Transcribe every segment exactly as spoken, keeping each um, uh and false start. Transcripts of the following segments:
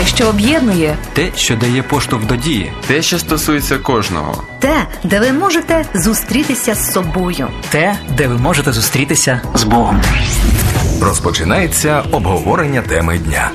Те, що об'єднує. Те, що дає поштовх до дії. Те, що стосується кожного. Те, де ви можете зустрітися з собою. Те, де ви можете зустрітися з Богом. Розпочинається обговорення теми дня.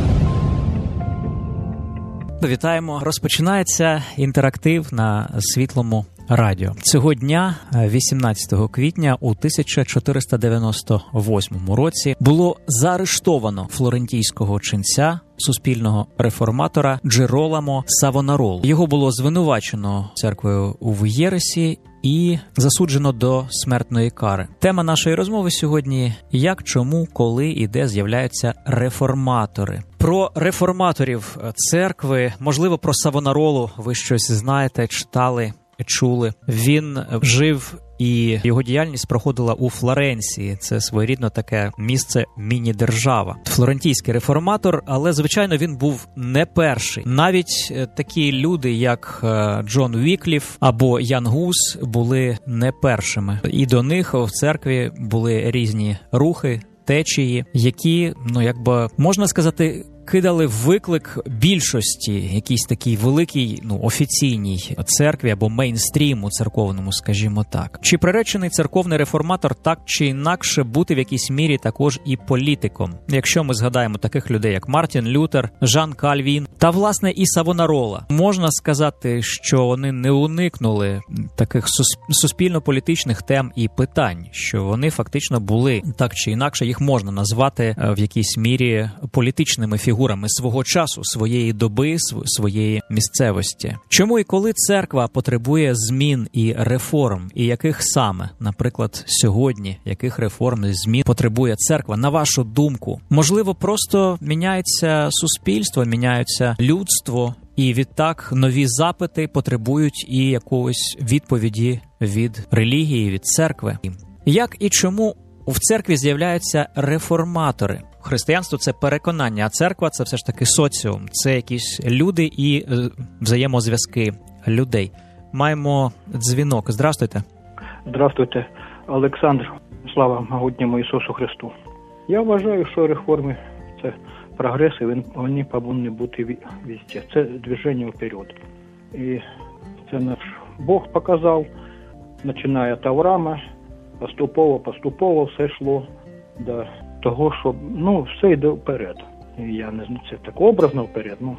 Вітаємо. Розпочинається інтерактив на Світлому радіо. Цього дня, вісімнадцятого квітня у тисяча чотириста дев'яносто восьмому році, було заарештовано флорентійського ченця, суспільного реформатора Джероламо Савонаролу. Його було звинувачено церквою у єресі і засуджено до смертної кари. Тема нашої розмови сьогодні – як, чому, коли і де з'являються реформатори. Про реформаторів церкви, можливо, про Савонаролу ви щось знаєте, читали, чули. Він жив і його діяльність проходила у Флоренції. Це своєрідно таке місце міні-держава. Флорентійський реформатор, але, звичайно, він був не перший. Навіть такі люди, як Джон Вікліф або Ян Гус, були не першими. І до них в церкві були різні рухи, течії, які, ну, якби, можна сказати, кидали виклик більшості, якійсь такій великій, ну, офіційній церкві або мейнстріму церковному, скажімо так. Чи приречений церковний реформатор так чи інакше бути в якійсь мірі також і політиком? Якщо ми згадаємо таких людей, як Мартін Лютер, Жан Кальвін та, власне, і Савонарола, можна сказати, що вони не уникнули таких суспільно-політичних тем і питань, що вони фактично були, так чи інакше, їх можна назвати в якійсь мірі політичними фігурами свого часу, своєї доби, своєї місцевості. Чому і коли церква потребує змін і реформ, і яких саме, наприклад, сьогодні, яких реформ і змін потребує церква, на вашу думку? Можливо, просто міняється суспільство, міняється людство, і відтак нові запити потребують і якоїсь відповіді від релігії, від церкви. Як і чому в церкві з'являються реформатори? Християнство – це переконання, а церква – це все ж таки соціум. Це якісь люди і е, взаємозв'язки людей. Маємо дзвінок. Здравствуйте. Здравствуйте, Олександр. Слава могутньому Ісусу Христу. Я вважаю, що реформи – це прогрес, і вони повинні бути везде. Це движення вперед. І це наш Бог показав, починає від Авраама, поступово-поступово все йшло до того, що, ну, все йде вперед. Я не знаю, це так образно вперед, ну,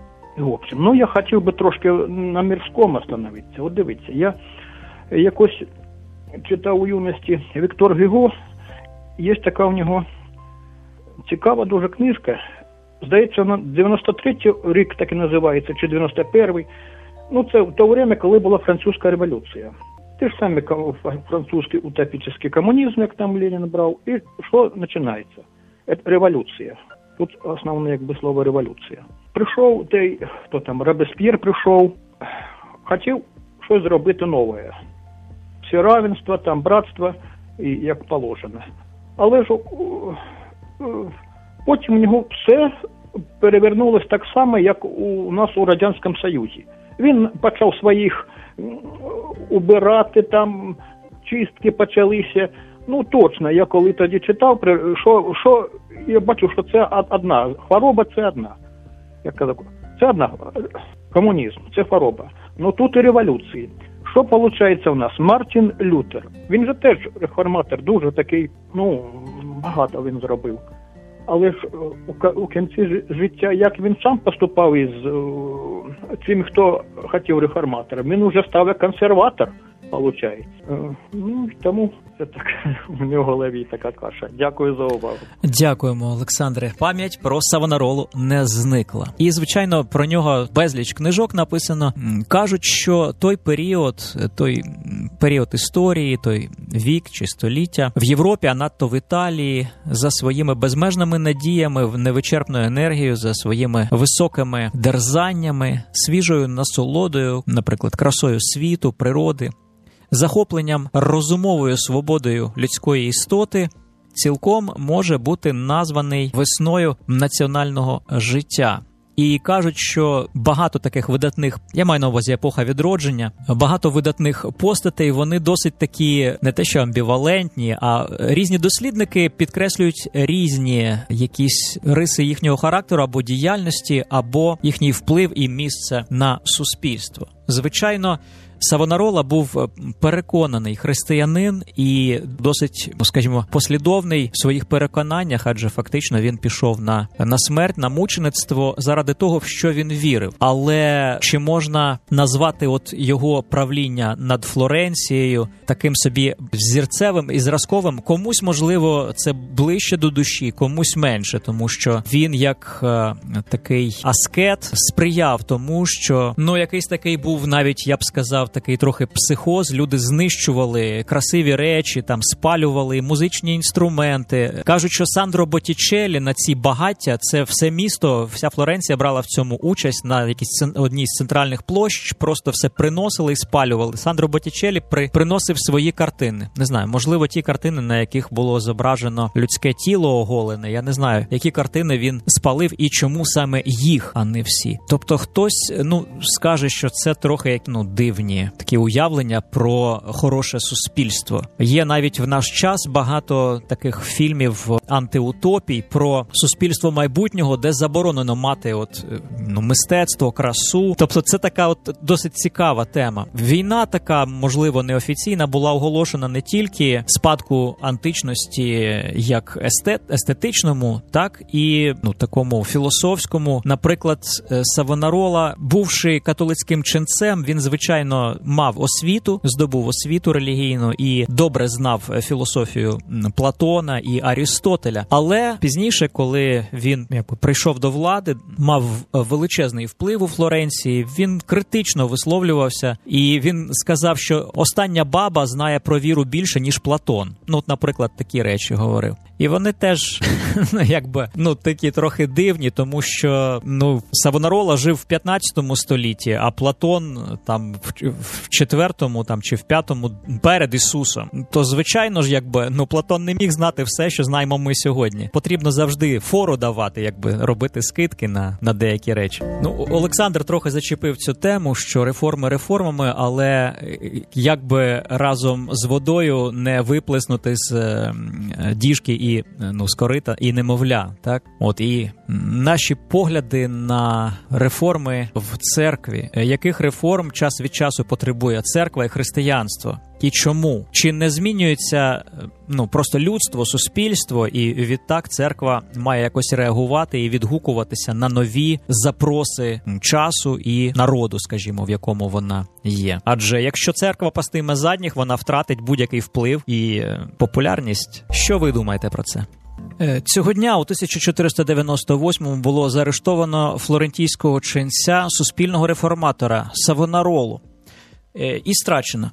і в общем. Ну, я хотів би трошки на мирському остановитися. От дивіться, я якось читав у юності Віктор Гюго, є така у нього цікава дуже книжка, здається, вона дев'яносто третій рік так і називається, чи дев'яносто перший. Ну, це в то время, коли була французька революція. Те ж саме французький утопічний комунізм, як там Ленін брав, і що починається? Це революція. Тут основне, якби, слово революція. Прийшов той, хто там, Робесп'єр прийшов, хотів щось зробити нове. Всі равенство, там, братство, і як положено. Але ж потім у нього все перевернулося так само, як у нас у Радянському Союзі. Він почав своїх убирати, там чистки почалися. Ну, точно, я коли тоді читав, що, що я бачу, що це одна, хвороба це одна. Я казав, це одна, комунізм, це хвороба. Ну, тут і революції. Що виходить у нас? Мартін Лютер. Він же теж реформатор, дуже такий, ну, багато він зробив. Але ж у, у кінці життя, як він сам поступав із uh, цим, хто хотів реформатором, він вже став як консерватор, виходить. Uh, ну, тому це так, у нього в голові така каша. Дякую за увагу. Дякуємо, Олександре. Пам'ять про Савонаролу не зникла. І, звичайно, про нього безліч книжок написано. Кажуть, що той період, той період історії, той вік чи століття в Європі, а надто в Італії, за своїми безмежними надіями, невичерпною енергією, за своїми високими дерзаннями, свіжою насолодою, наприклад, красою світу, природи, захопленням розумовою свободою людської істоти, цілком може бути названий весною національного життя. і кажуть, що багато таких видатних, я маю на увазі епоха відродження, багато видатних постатей, вони досить такі, не те що амбівалентні, а різні дослідники підкреслюють різні якісь риси їхнього характеру або діяльності, або їхній вплив і місце на суспільство. Звичайно, Савонарола був переконаний християнин і досить, скажімо, послідовний в своїх переконаннях, адже фактично він пішов на, на смерть, на мучеництво заради того, в що він вірив. Але чи можна назвати от його правління над Флоренцією таким собі взірцевим і зразковим? Комусь, можливо, це ближче до душі, комусь менше, тому що він як е, такий аскет сприяв тому, що, ну, якийсь такий був навіть, я б сказав, такий трохи психоз, люди знищували красиві речі, там спалювали музичні інструменти. Кажуть, що Сандро Боттічеллі на ці багаття, це все місто, вся Флоренція брала в цьому участь на якійсь одній з центральних площ, просто все приносили і спалювали. Сандро Боттічеллі при, приносив свої картини. Не знаю, можливо, ті картини, на яких було зображено людське тіло оголене, я не знаю, які картини він спалив і чому саме їх, а не всі. Тобто хтось, ну, скаже, що це трохи, як, ну, дивні такі уявлення про хороше суспільство. Є навіть в наш час багато таких фільмів антиутопій про суспільство майбутнього, де заборонено мати от, ну, мистецтво, красу. Тобто це така от досить цікава тема. Війна така, можливо, неофіційна, була оголошена не тільки спадку античності як естет, естетичному, так і, ну, такому філософському. Наприклад, Савонарола, бувши католицьким ченцем, він, звичайно, мав освіту, здобув освіту релігійну і добре знав філософію Платона і Арістотеля. Але пізніше, коли він, якби, прийшов до влади, мав величезний вплив у Флоренції, він критично висловлювався, і він сказав, що остання баба знає про віру більше, ніж Платон. Ну, от, наприклад, такі речі говорив. І вони теж, якби, ну, такі трохи дивні, тому що, ну, Савонарола жив в п'ятнадцятому столітті, а Платон там в четвертому там чи в п'ятому перед Ісусом. То, звичайно ж, якби, ну, Платон не міг знати все, що знаємо ми сьогодні. Потрібно завжди фору давати, якби, робити скидки на, на деякі речі. Ну, Олександр трохи зачепив цю тему, що реформи реформами, але якби разом з водою не виплеснути з е, діжки і, ну, з корита і немовля, так? От, і наші погляди на реформи в церкві, яких реформ час від часу потребує церква і християнство? І чому? Чи не змінюється, ну, просто людство, суспільство, і відтак церква має якось реагувати і відгукуватися на нові запроси часу і народу, скажімо, в якому вона є? Адже якщо церква пастиме задніх, вона втратить будь-який вплив і популярність. Що ви думаєте про це? Цього дня у тисяча чотириста дев'яносто восьмому було заарештовано флорентійського ченця, суспільного реформатора Савонаролу і страчено.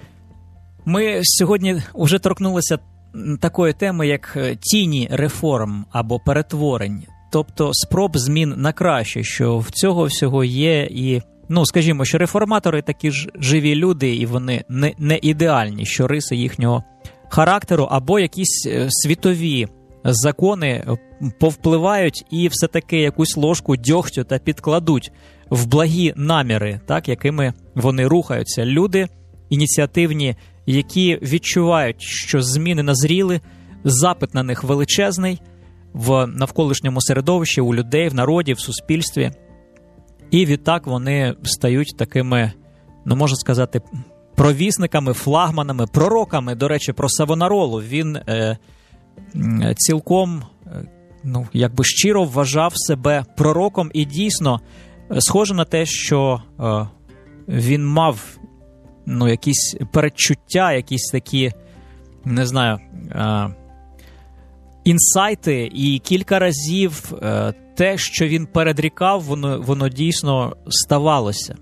Ми сьогодні вже торкнулися такої теми, як тіні реформ або перетворень, тобто спроб змін на краще, що в цього всього є і, ну, скажімо, що реформатори такі ж живі люди, і вони не, не ідеальні, що риси їхнього характеру або якісь світові закони повпливають і все-таки якусь ложку дьогтю та підкладуть в благі наміри, так, якими вони рухаються. Люди ініціативні, які відчувають, що зміни назріли, запит на них величезний в навколишньому середовищі, у людей, в народі, в суспільстві. І відтак вони стають такими, ну, можна сказати, провісниками, флагманами, пророками. До речі, про Савонаролу. Він е, цілком, е, ну, якби щиро вважав себе пророком, і дійсно схоже на те, що е, він мав, ну, якісь передчуття, якісь такі, не знаю, е, інсайти, і кілька разів е, те, що він передрікав, воно, воно дійсно ставалося.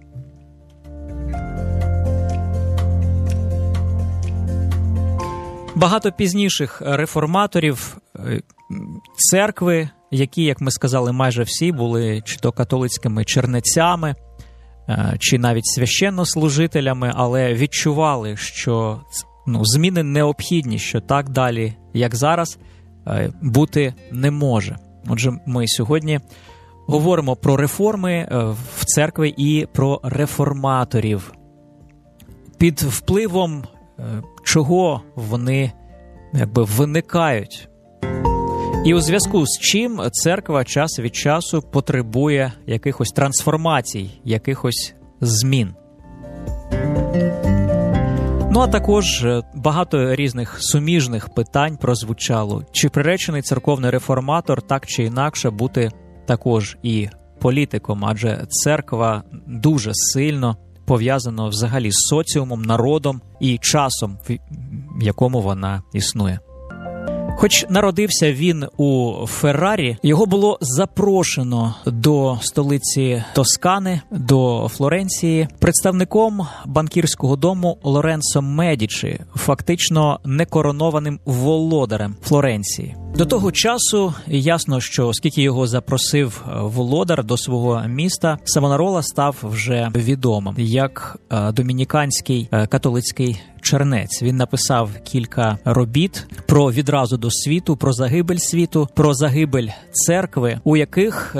Багато пізніших реформаторів церкви, які, як ми сказали, майже всі були чи то католицькими чернецями, чи навіть священнослужителями, але відчували, що, ну, зміни необхідні, що так далі, як зараз, бути не може. Отже, ми сьогодні говоримо про реформи в церкві і про реформаторів. Під впливом чого вони якби виникають. І у зв'язку з чим церква час від часу потребує якихось трансформацій, якихось змін. Ну, а також багато різних суміжних питань прозвучало. Чи приречений церковний реформатор так чи інакше бути також і політиком? Адже церква дуже сильно пов'язана взагалі з соціумом, народом і часом, в якому вона існує. Хоч народився він у Феррарі, його було запрошено до столиці Тоскани, до Флоренції, представником банкірського дому Лоренцо Медічі, фактично некоронованим володарем Флоренції. До того часу ясно, що оскільки його запросив володар до свого міста, Савонарола став вже відомим як домініканський католицький чернець. Він написав кілька робіт про відразу до світу, про загибель світу, про загибель церкви, у яких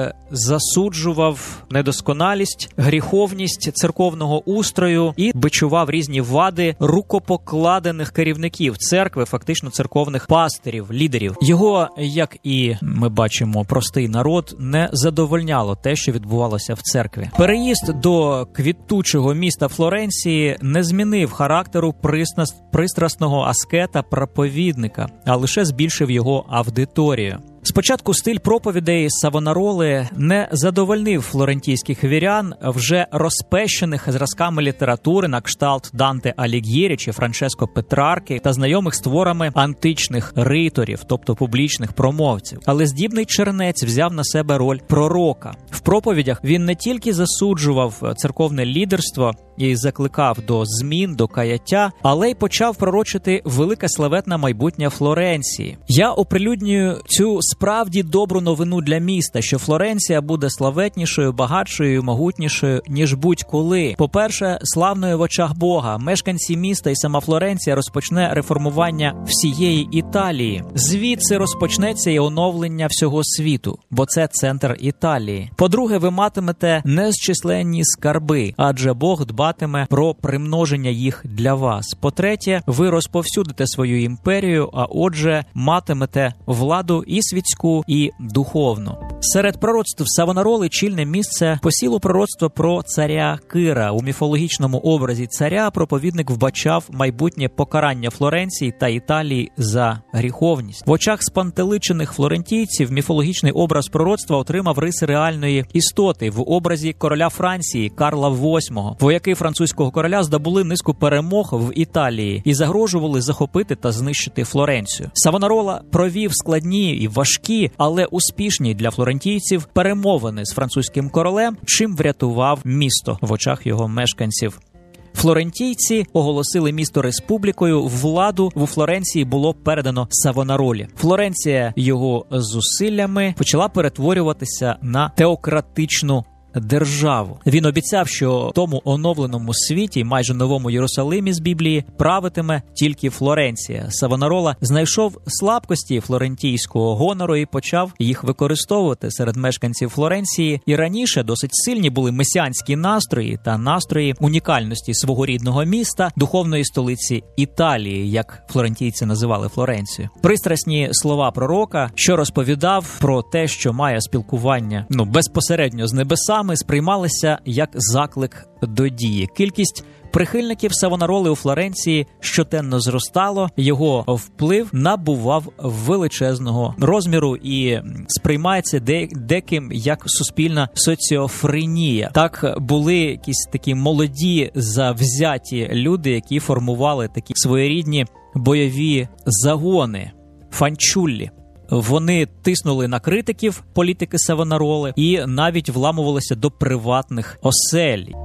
засуджував недосконалість, гріховність церковного устрою і бичував різні вади рукопокладених керівників церкви, фактично церковних пастирів, лідерів. Його, як і ми бачимо, простий народ, не задовольняло те, що відбувалося в церкві. Переїзд до квітучого міста Флоренції не змінив характеру пристрасного аскета-проповідника, а лише збільшив його аудиторію. Спочатку стиль проповідей Савонароли не задовольнив флорентійських вірян, вже розпещених зразками літератури на кшталт Данте Аліг'єрі чи Франческо Петрарки та знайомих з творами античних риторів, тобто публічних промовців. Але здібний чернець взяв на себе роль пророка. В проповідях він не тільки засуджував церковне лідерство і закликав до змін, до каяття, але й почав пророчити велике славетне майбутнє Флоренції. Я оприлюднюю цю справді добру новину для міста, що Флоренція буде славетнішою, багатшою і могутнішою, ніж будь-коли. По-перше, славною в очах Бога. Мешканці міста і сама Флоренція розпочне реформування всієї Італії. Звідси розпочнеться і оновлення всього світу, бо це центр Італії. По-друге, ви матимете незчисленні скарби, адже Бог дбатиме про примноження їх для вас. По-третє, ви розповсюдите свою імперію, а отже, матимете владу і світську, і духовну. Серед пророцтв Савонароли чільне місце посіло пророцтво про царя Кира. У міфологічному образі царя проповідник вбачав майбутнє покарання Флоренції та Італії за гріховність. В очах спантеличених флорентійців міфологічний образ пророцтва отримав риси реальної істоти в образі короля Франції Карла восьмого. Вояки французького короля здобули низку перемог в Італії і загрожували захопити та знищити Флоренцію. Савонарола провів складні і важкі, але успішні для флорентійців перемовини з французьким королем, чим врятував місто в очах його мешканців. Флорентійці оголосили місто республікою, владу у Флоренції було передано Савонаролі. Флоренція його зусиллями почала перетворюватися на теократичну державу. Він обіцяв, що в тому оновленому світі, майже новому Єрусалимі з Біблії, правитиме тільки Флоренція. Савонарола знайшов слабкості флорентійського гонору і почав їх використовувати серед мешканців Флоренції. І раніше досить сильні були месіанські настрої та настрої унікальності свого рідного міста, духовної столиці Італії, як флорентійці називали Флоренцію. Пристрасні слова пророка, що розповідав про те, що має спілкування, ну, безпосередньо з небесами, сприймалися як заклик до дії. Кількість прихильників Савонароли у Флоренції щотенно зростало, його вплив набував величезного розміру і сприймається де- деким як суспільна соціофренія. Так, були якісь такі молоді, завзяті люди, які формували такі своєрідні бойові загони, фанчуллі. Вони тиснули на критиків політики Савонароли і навіть вламувалися до приватних осель.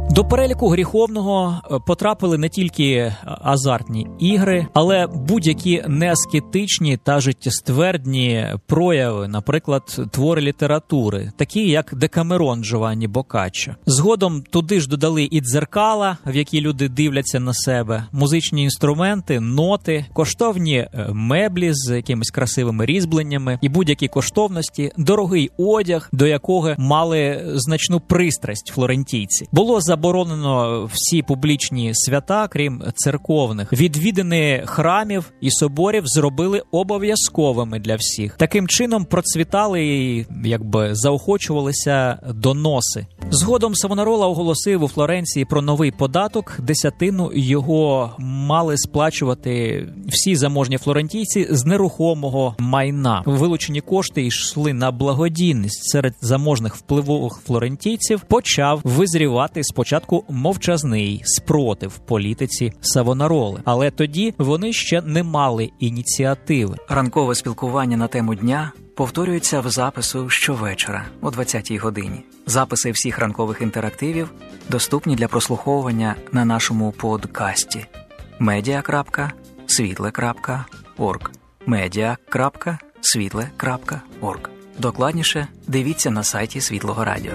До переліку гріховного потрапили не тільки азартні ігри, але будь-які неаскетичні та життєствердні прояви, наприклад, твори літератури, такі як Декамерон Джованні Боккаччо. Згодом туди ж додали і дзеркала, в які люди дивляться на себе, музичні інструменти, ноти, коштовні меблі з якимись красивими різьбленнями і будь-які коштовності, дорогий одяг, до якого мали значну пристрасть флорентійці. Було заборонено всі публічні свята, крім церковних. Відвідини храмів і соборів зробили обов'язковими для всіх. Таким чином процвітали і якби заохочувалися доноси. Згодом Савонарола оголосив у Флоренції про новий податок – десятину. Його мали сплачувати всі заможні флорентійці з нерухомого майна. Вилучені кошти йшли на благодійність. Серед заможних впливових флорентійців почав визрівати спочатку мовчазний спротив політиці Савонароли. Але тоді вони ще не мали ініціативи. Ранкове спілкування на тему дня повторюється в запису щовечора о двадцятій годині. Записи всіх ранкових інтерактивів доступні для прослуховування на нашому подкасті медіа крапка світле крапка орг медіа крапка світле крапка орг. Докладніше дивіться на сайті Світлого Радіо.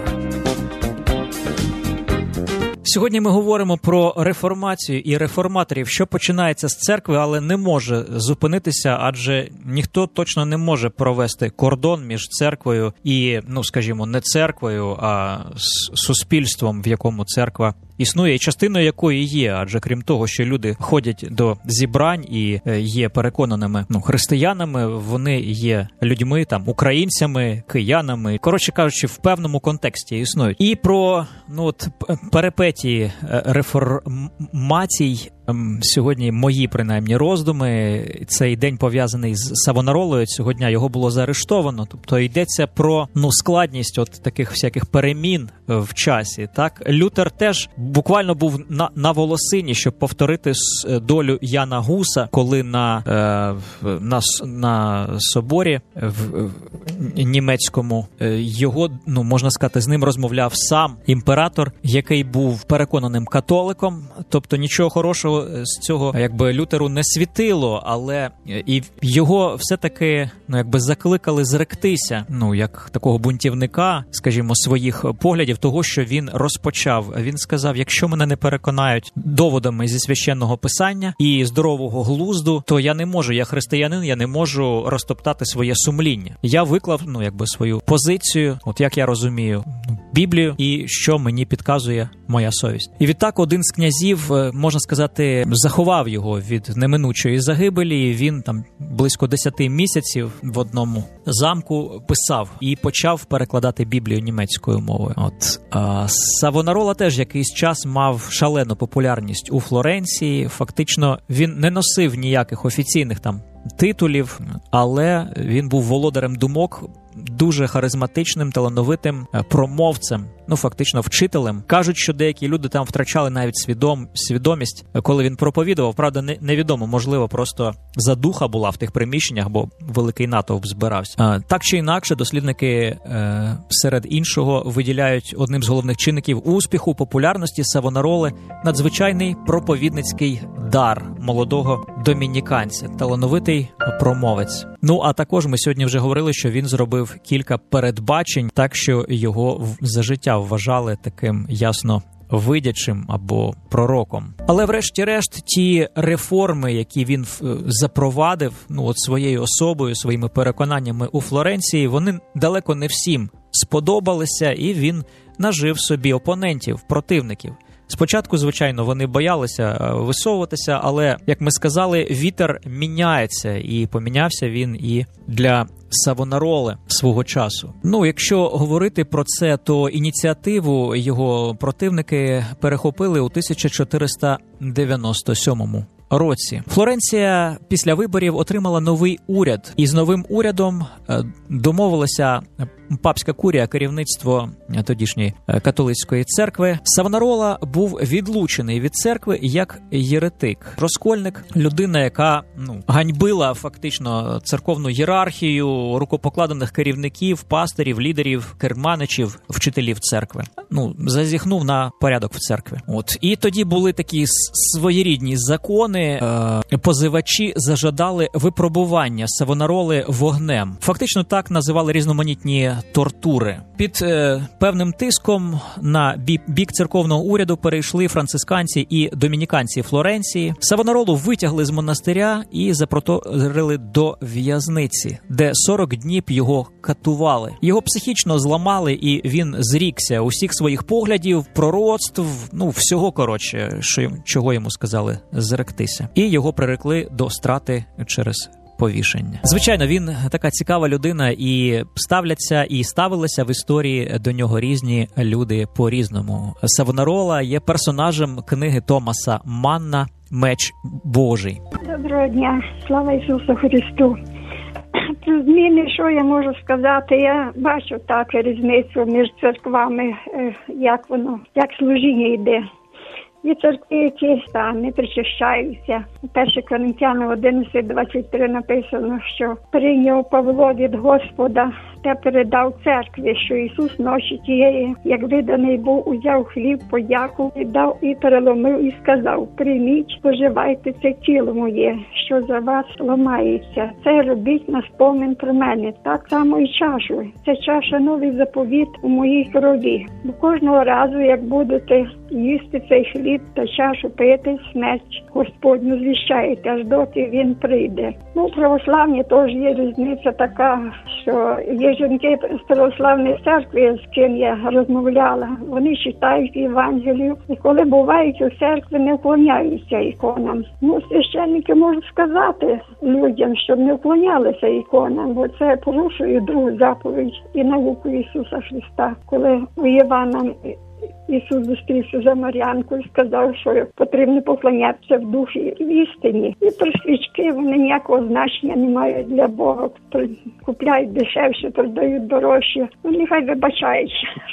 Сьогодні ми говоримо про реформацію і реформаторів, що починається з церкви, але не може зупинитися, адже ніхто точно не може провести кордон між церквою і, ну, скажімо, не церквою, а суспільством, в якому церква існує, і частиною якої є, адже крім того, що люди ходять до зібрань і є переконаними ну, християнами, вони є людьми, там, українцями, киянами, коротше кажучи, в певному контексті існують. І про ну, от, перипетії реформацій сьогодні мої, принаймні, роздуми. Цей день пов'язаний з Савонаролою. Цього дня його було заарештовано. Тобто йдеться про ну, складність от таких всяких перемін в часі. Так? Лютер теж буквально був на, на волосині, щоб повторити долю Яна Гуса, коли на, е, на, на соборі в, в німецькому його, ну, можна сказати, з ним розмовляв сам імператор, який був переконаним католиком. Тобто нічого хорошого з цього якби Лютеру не світило, але і його все-таки ну, якби закликали зректися, ну, як такого бунтівника, скажімо, своїх поглядів, того, що він розпочав. Він сказав, якщо мене не переконають доводами зі священного писання і здорового глузду, то я не можу, я християнин, я не можу розтоптати своє сумління. Я виклав, ну, якби свою позицію, от як я розумію, Біблію, і що мені підказує моя совість. І відтак один з князів, можна сказати, заховав його від неминучої загибелі. Він там близько десяти місяців в одному замку писав і почав перекладати Біблію німецькою мовою. От а Савонарола теж якийсь час мав шалену популярність у Флоренції. Фактично він не носив ніяких офіційних там титулів, але він був володарем думок, дуже харизматичним, талановитим промовцем, ну фактично вчителем. Кажуть, що деякі люди там втрачали навіть свідом, свідомість, коли він проповідував. Правда, не, невідомо, можливо, просто задуха була в тих приміщеннях, бо великий натовп збирався. А, так чи інакше, дослідники е, серед іншого виділяють одним з головних чинників успіху, популярності Савонароли надзвичайний проповідницький дар молодого домініканця, талановитий промовець. Ну, а також ми сьогодні вже говорили, що він зробив кілька передбачень, так що його за життя вважали таким ясно видячим або пророком. Але врешті-решт ті реформи, які він запровадив, ну от своєю особою, своїми переконаннями у Флоренції, вони далеко не всім сподобалися, і він нажив собі опонентів, противників. Спочатку, звичайно, вони боялися висовуватися, але, як ми сказали, вітер міняється, і помінявся він і для Савонароли свого часу. Ну, якщо говорити про це, то ініціативу його противники перехопили у тисяча чотириста дев'яносто сьомому році. Флоренція після виборів отримала новий уряд, і з новим урядом домовилася папська курія, керівництво тодішньої католицької церкви. Савонарола був відлучений від церкви як єретик. Розкольник, людина, яка ну, ганьбила фактично церковну ієрархію, рукопокладених керівників, пастирів, лідерів, керманичів, вчителів церкви. Ну, зазіхнув на порядок в церкві. От. І тоді були такі своєрідні закони. Е, позивачі зажадали випробування Савонароли вогнем. Фактично так називали різноманітні тортури. Під е, певним тиском на бік, бік церковного уряду перейшли францисканці і домініканці Флоренції. Савонаролу витягли з монастиря і запроторили до в'язниці, де сорок днів його катували. Його психічно зламали, і він зрікся усіх своїх поглядів, пророцтв, ну, всього, коротше, що, чого йому сказали зректися. І його прирекли до страти через повішення. Звичайно, він така цікава людина, і ставляться, і ставилися в історії до нього різні люди по-різному. Савонарола є персонажем книги Томаса Манна «Меч Божий». Доброго дня, слава Ісусу Христу. Про зміни, що я можу сказати, я бачу так різницю між церквами, як воно, як служіння йде. Є церкви, які самі причащаються. перше Коринтянам одинадцять двадцять три написано, що прийняв Павло від Господа та передав церкві, що Ісус ночі тієї, як виданий був, узяв хліб, подяку, віддав і переломив, і сказав: прийміть, споживайте, це тіло моє, що за вас ламається. Це робіть на спомин про мене. Так само і чашу. Це чаша новий заповіт у моїй крові. Бо кожного разу, як будете їсти цей хліб та чашу пити, смерть Господню звіщаєте, аж доти він прийде. Ну, православні теж є різниця така, що є жінки з православної церкви, з ким я розмовляла, вони читають Євангелію, і коли бувають у церкві, не вклоняються іконам. Ну, священники можуть сказати людям, щоб не вклонялися іконам, бо це порушує другу заповідь і науку Ісуса Христа. Коли у Євана Ісус зустрівся за Мар'янкою і сказав, що потрібно поклонятися в духі і в істині. І про свічки вони ніякого значення не мають для Бога. Купляють дешевше, продають дорожче. Ну, нехай вибачають.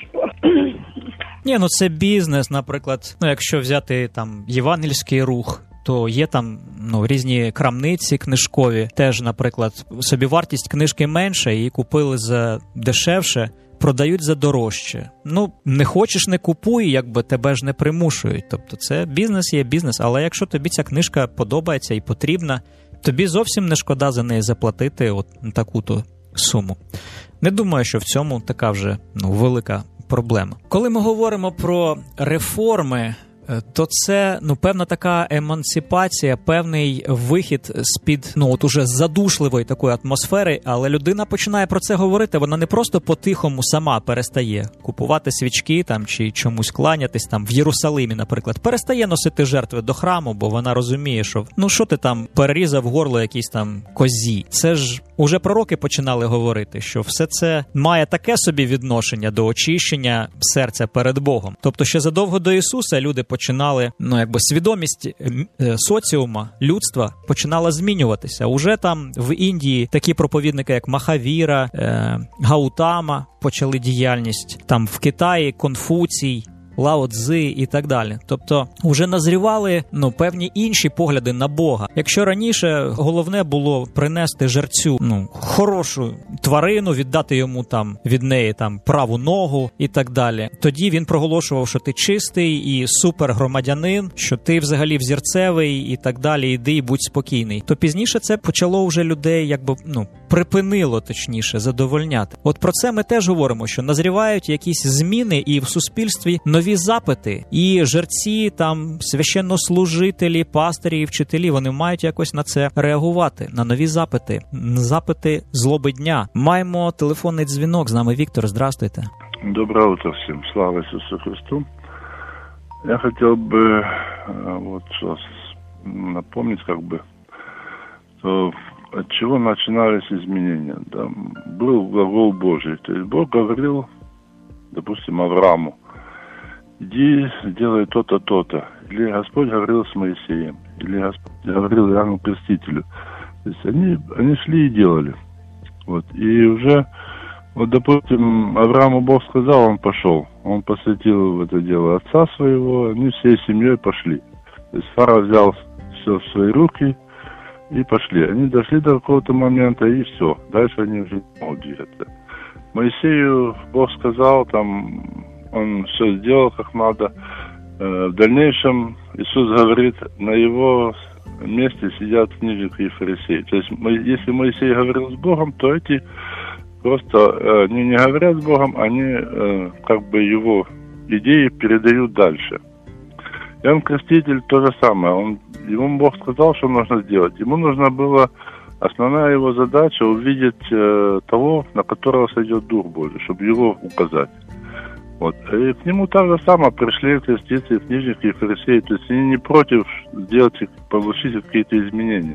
Ні, ну це бізнес, наприклад. Ну, якщо взяти там євангельський рух, то є там ну, різні крамниці книжкові. Теж, наприклад, собівартість книжки менша, її купили за дешевше, продають за дорожче. Ну, не хочеш, не купуй, якби тебе ж не примушують. Тобто це бізнес є бізнес, але якщо тобі ця книжка подобається і потрібна, тобі зовсім не шкода за неї заплатити от таку-то суму. Не думаю, що в цьому така вже ну, велика проблема. Коли ми говоримо про реформи, то це, ну, певна така емансипація, певний вихід з-під, ну, от уже задушливої такої атмосфери, але людина починає про це говорити, вона не просто по-тихому сама перестає купувати свічки там чи чомусь кланятись там в Єрусалимі, наприклад, перестає носити жертви до храму, бо вона розуміє, що, ну, що ти там перерізав горло якійсь там козі. Це ж уже пророки починали говорити, що все це має таке собі відношення до очищення серця перед Богом. Тобто ще задовго до Ісуса люди починали, ну, якби свідомість соціума, людства починала змінюватися. Уже там в Індії такі проповідники, як Махавіра, е, Гаутама почали діяльність. Там в Китаї Конфуцій, Лао Цзи і так далі. Тобто вже назрівали, ну, певні інші погляди на Бога. Якщо раніше головне було принести жерцю, ну, хорошу тварину, віддати йому там від неї там праву ногу і так далі, тоді він проголошував, що ти чистий і супергромадянин, що ти взагалі взірцевий і так далі, іди і будь спокійний. То пізніше це почало вже людей, якби, ну, припинило, точніше, задовольняти. От про це ми теж говоримо, що назрівають якісь зміни і в суспільстві нові запити. І жерці, там, священнослужителі, пастирі і вчителі, вони мають якось на це реагувати, на нові запити, запити злоби дня. Маємо телефонний дзвінок, з нами Віктор, здравствуйте. Доброе утро всем, слава Иисусу Христу. Я хотел бы вот напомнить, как бы, то от чего начинались изменения. Да? Был глагол Божий, то есть Бог говорил, допустим, Аврааму: иди, делай то-то, то-то. Или Господь говорил с Моисеем, или Господь говорил Иоанну Крестителю. То есть они, они шли и делали. Вот. И уже Вот, допустим, Аврааму Бог сказал, он пошел. Он посвятил в это дело отца своего, они всей семьей пошли. То есть Сара взял все в свои руки и пошли. Они дошли до какого-то момента, и все. Дальше они уже не могут двигаться. Моисею Бог сказал, там, он все сделал как надо. В дальнейшем Иисус говорит, на его месте сидят книжники и фарисеи. То есть, если Моисей говорил с Богом, то эти просто они не говорят с Богом, они как бы его идеи передают дальше. Иоанн Креститель то же самое. Он, ему Бог сказал, что нужно сделать. Ему нужно было, основная его задача увидеть э, того, на которого сойдет Дух Божий, чтобы его указать. Вот. И к нему так же самое пришли креститься, книжники и фарисеи. То есть они не против сделать, получить какие-то изменения.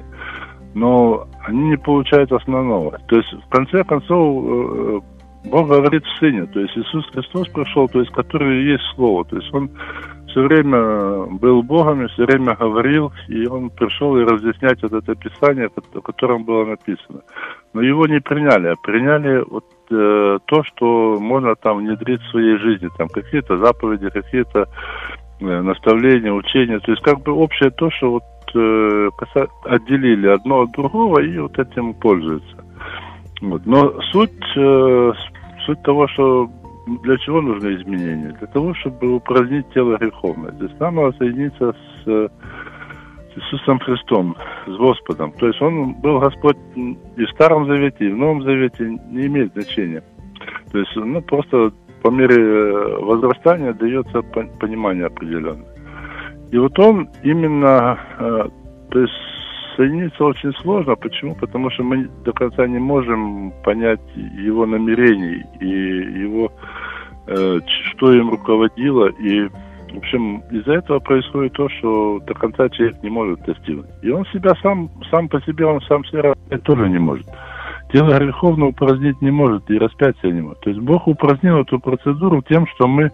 Но они не получают основного. То есть в конце концов э, Бог говорит в Сыне. То есть Иисус Христос пришел, то есть который и есть Слово. То есть Он все время был Богом и все время говорил, и он пришел и разъяснять вот это Писание, о котором было написано. Но его не приняли, а приняли вот э, то, что можно там внедрить в своей жизни, там какие-то заповеди, какие-то э, наставления, учения, то есть как бы общее то, что вот э, каса... отделили одно от другого и вот этим пользуются. Вот. Но суть, э, суть того, что для чего нужны изменения? Для того, чтобы упразднить тело греховное. То есть нам надо соединиться с, с Иисусом Христом, с Господом. То есть Он был Господь и в Старом Завете, и в Новом Завете, не имеет значения. То есть, ну, просто по мере возрастания дается понимание определенное. И вот Он именно, то есть соединиться очень сложно. Почему? Потому что мы до конца не можем понять его намерений и его, э, что им руководило. И, в общем, из-за этого происходит то, что до конца человек не может достигнуть. И он себя сам, сам по себе, он сам себя распять тоже не может. Тело греховно упразднить не может и распять себя не может. То есть Бог упразднил эту процедуру тем, что мы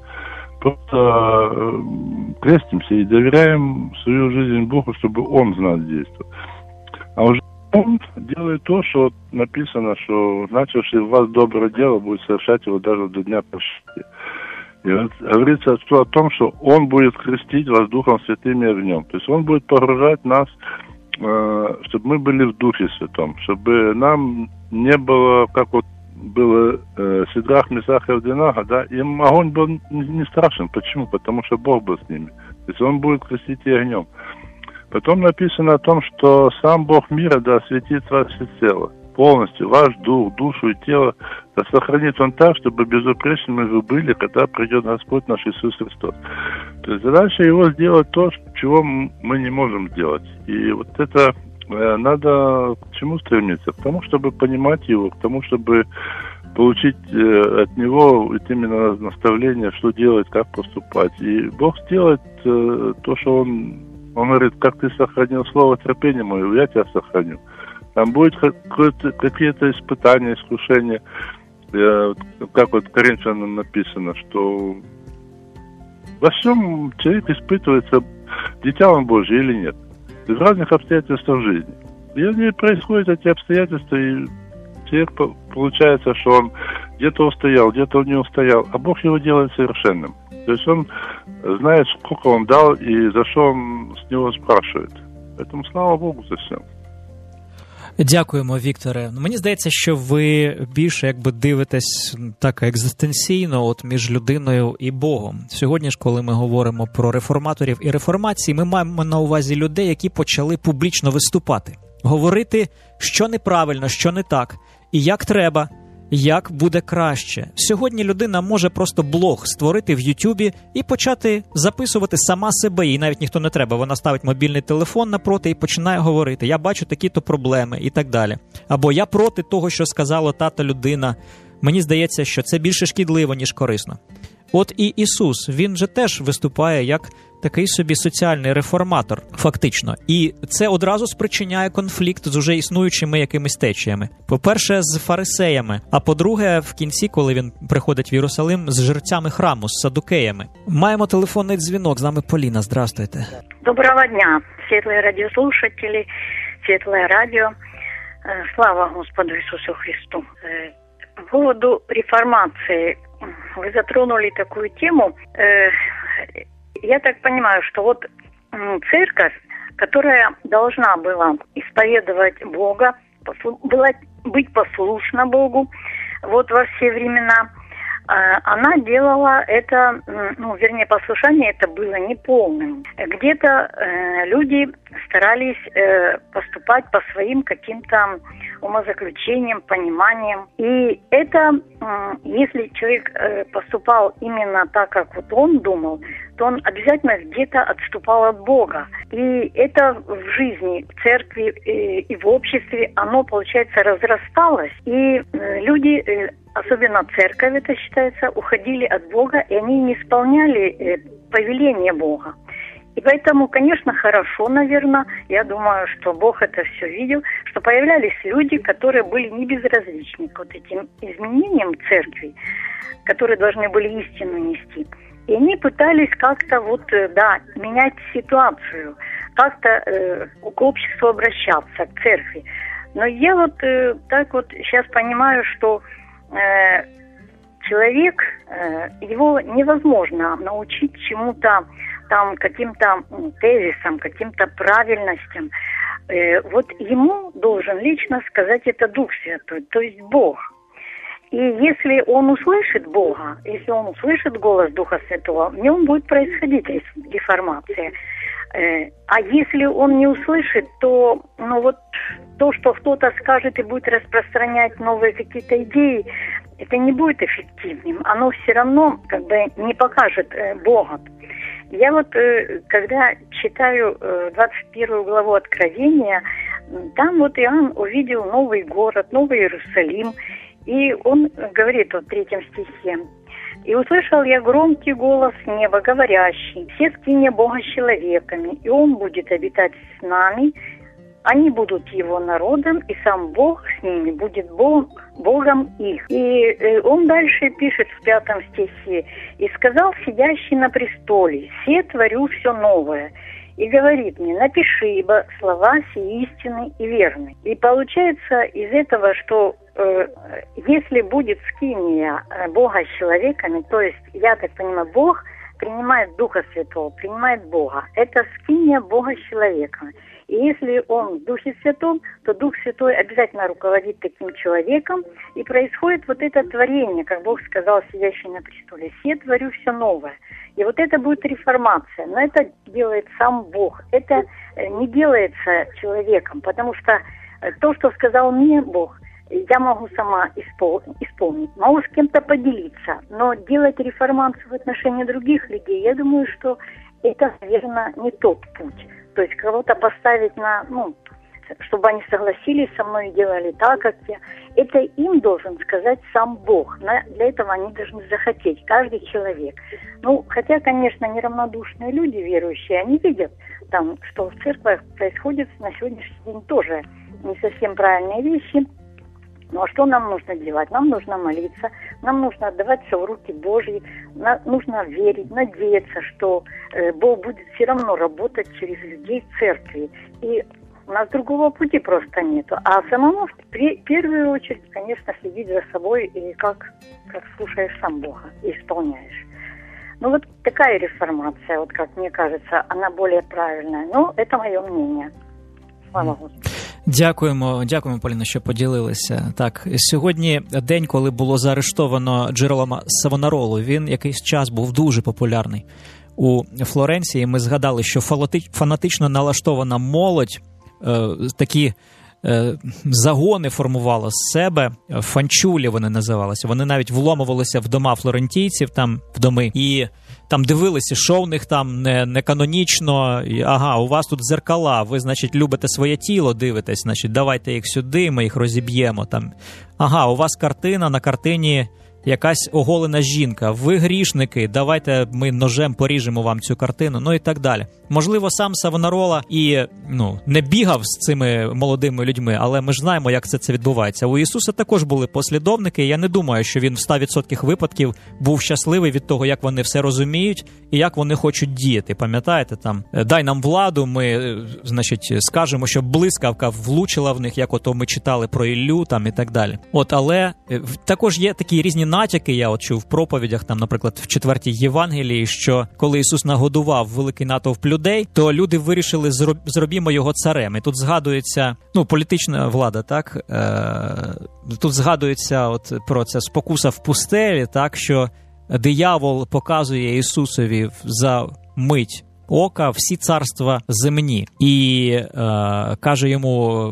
просто крестимся и доверяем свою жизнь Богу, чтобы Он в нас действовал. А уже Он делает то, что написано, что начавший в вас доброе дело будет совершать его даже до дня прощения. И вот говорится о том, что Он будет крестить вас Духом Святым и огнем. То есть Он будет погружать нас, чтобы мы были в Духе Святом, чтобы нам не было, как вот было э, Сидрах, Месах и Авдинага, да, им огонь был не, не страшен. Почему? Потому что Бог был с ними. То есть Он будет крестить и огнем. Потом написано о том, что сам Бог мира, да, осветит вас всецело, полностью, ваш дух, душу и тело, да сохранит Он так, чтобы безупречными вы были, когда придет Господь наш Иисус Христос. То есть задача Его сделать то, чего мы не можем сделать. И вот это надо к чему стремиться? К тому, чтобы понимать Его, к тому, чтобы получить э, от Него вот именно наставление, что делать, как поступать. И Бог сделает э, то, что Он, Он говорит, как ты сохранил слово терпения мое, я тебя сохраню. Там будет какие-то испытания, искушения, э, как вот Коринфянам написано, что во всем человек испытывается, дитя он Божий или нет. В разных обстоятельствах жизни. И они происходят эти обстоятельства, и человек, получается, что он где-то устоял, где-то он не устоял, а Бог его делает совершенным. То есть он знает, сколько он дал и за что он с него спрашивает. Поэтому слава Богу за все. Дякуємо, Вікторе. Мені здається, що ви більше якби дивитесь так екзистенційно от між людиною і Богом. Сьогодні ж, коли ми говоримо про реформаторів і реформації, ми маємо на увазі людей, які почали публічно виступати. Говорити, що неправильно, що не так, і як треба, як буде краще. Сьогодні людина може просто блог створити в Ютубі і почати записувати сама себе. Їй навіть ніхто не треба. Вона ставить мобільний телефон напроти і починає говорити. Я бачу такі-то проблеми і так далі. Або я проти того, що сказала та-та людина. Мені здається, що це більше шкідливо, ніж корисно. От і Ісус, Він же теж виступає як такий собі соціальний реформатор, фактично. І це одразу спричиняє конфлікт з уже існуючими якимись течіями. По-перше, з фарисеями, а по-друге, в кінці, коли він приходить в Єрусалим, з жерцями храму, з садукеями. Маємо телефонний дзвінок, з нами Поліна, здрастуйте. Доброго дня, светлые радиослушатели, светлое радио. Слава Господу Иисусу Христу. по поводу реформации. Вы затронули такую тему. Я так понимаю, что вот церковь, которая должна была исповедовать Бога, была, быть послушна Богу, вот во все времена, она делала это, ну, вернее, послушание это было неполным. Где-то э, люди старались э, поступать по своим каким-то умозаключениям, пониманиям. И это, э, если человек э, поступал именно так, как вот он думал, то он обязательно где-то отступал от Бога. И это в жизни, в церкви э, и в обществе, оно, получается, разрасталось. И э, люди... Э, особенно церковь, это считается, уходили от Бога, и они не исполняли э, повеления Бога. И поэтому, конечно, хорошо, наверное, я думаю, что Бог это все видел, что появлялись люди, которые были не безразличны к вот этим изменениям церкви, которые должны были истину нести. И они пытались как-то вот, да, менять ситуацию, как-то э, к обществу обращаться, к церкви. Но я вот э, так вот сейчас понимаю, что человек, его невозможно научить чему-то, там, каким-то тезисам, каким-то правильностям. Вот ему должен лично сказать это Дух Святой, то есть Бог. И если он услышит Бога, если он услышит голос Духа Святого, в нем будет происходить реформация. А если он не услышит, то, ну вот, то, что кто-то скажет и будет распространять новые какие-то идеи, это не будет эффективным. Оно все равно как бы не покажет э, Бога. Я вот, э, когда читаю э, двадцать первую главу Откровения, там вот Иоанн увидел новый город, Новый Иерусалим, и он говорит вот в третьем стихе: «И услышал я громкий голос неба, говорящий: все скиния Бога с человеками, и Он будет обитать с нами, они будут Его народом, и сам Бог с ними будет Бог, Богом их». И э, он дальше пишет в пятом стихе: «И сказал сидящий на престоле: се творю все новое». И говорит мне: напиши, ибо слова сии истинны и верны. И получается из этого, что э, если будет скиния Бога с человеками, то есть, я так понимаю, Бог принимает Духа Святого, принимает Бога. Это скиния Бога с человеком. И если он в Духе Святом, то Дух Святой обязательно руководит таким человеком, и происходит вот это творение, как Бог сказал сидящий на престоле: «Се творю все новое». И вот это будет реформация. Но это делает сам Бог. Это не делается человеком, потому что то, что сказал мне Бог, я могу сама испол- исполнить, могу с кем-то поделиться, но делать реформацию в отношении других людей, я думаю, что это, наверное, не тот путь. То есть кого-то поставить на, ну, чтобы они согласились со мной и делали так, как я. Это им должен сказать сам Бог. Для этого они должны захотеть, каждый человек. Ну, хотя, конечно, неравнодушные люди, верующие, они видят, там, что в церквах происходит на сегодняшний день тоже не совсем правильные вещи. Ну а что нам нужно делать? Нам нужно молиться, нам нужно отдавать все в руки Божьи, на, нужно верить, надеяться, что э, Бог будет все равно работать через людей в церкви. И у нас другого пути просто нету. А самому в при, первую очередь, конечно, следить за собой и как, как слушаешь сам Бога и исполняешь. Ну вот такая реформация, вот как мне кажется, она более правильная. Но это мое мнение. Слава Господу. Дякуємо, дякуємо, Поліно, що поділилися. Так, сьогодні день, коли було заарештовано Джеролома Савонаролу. Він якийсь час був дуже популярний у Флоренції. Ми згадали, що фанатично налаштована молодь е, такі е, загони формувала з себе. Фанчулі вони називалися. Вони навіть вломувалися в дома флорентійців, там в доми, і там дивилися, що в них там не, не канонічно, і, ага, у вас тут дзеркала, ви, значить, любите своє тіло, дивитесь, значить, давайте їх сюди, ми їх розіб'ємо. Там. Ага, у вас картина, на картині якась оголена жінка, ви грішники, давайте ми ножем поріжемо вам цю картину, ну і так далі. Можливо, сам Савонарола і ну, не бігав з цими молодими людьми, але ми ж знаємо, як це, це відбувається. У Ісуса також були послідовники, і я не думаю, що він в сто відсотків випадків був щасливий від того, як вони все розуміють і як вони хочуть діяти. Пам'ятаєте, там, дай нам владу, ми, значить, скажемо, що блискавка влучила в них, як ото ми читали про Іллю, там, і так далі. От, але також є такі різні натяки, я от чув в проповідях, там, наприклад, в четвертій Євангелії, що коли Ісус нагодував великий натовп людей, то люди вирішили, зробімо його царем. І тут згадується, ну, політична влада, так, е, тут згадується от про це спокуса в пустелі, так, що диявол показує Ісусові за мить ока всі царства земні. І е, каже йому,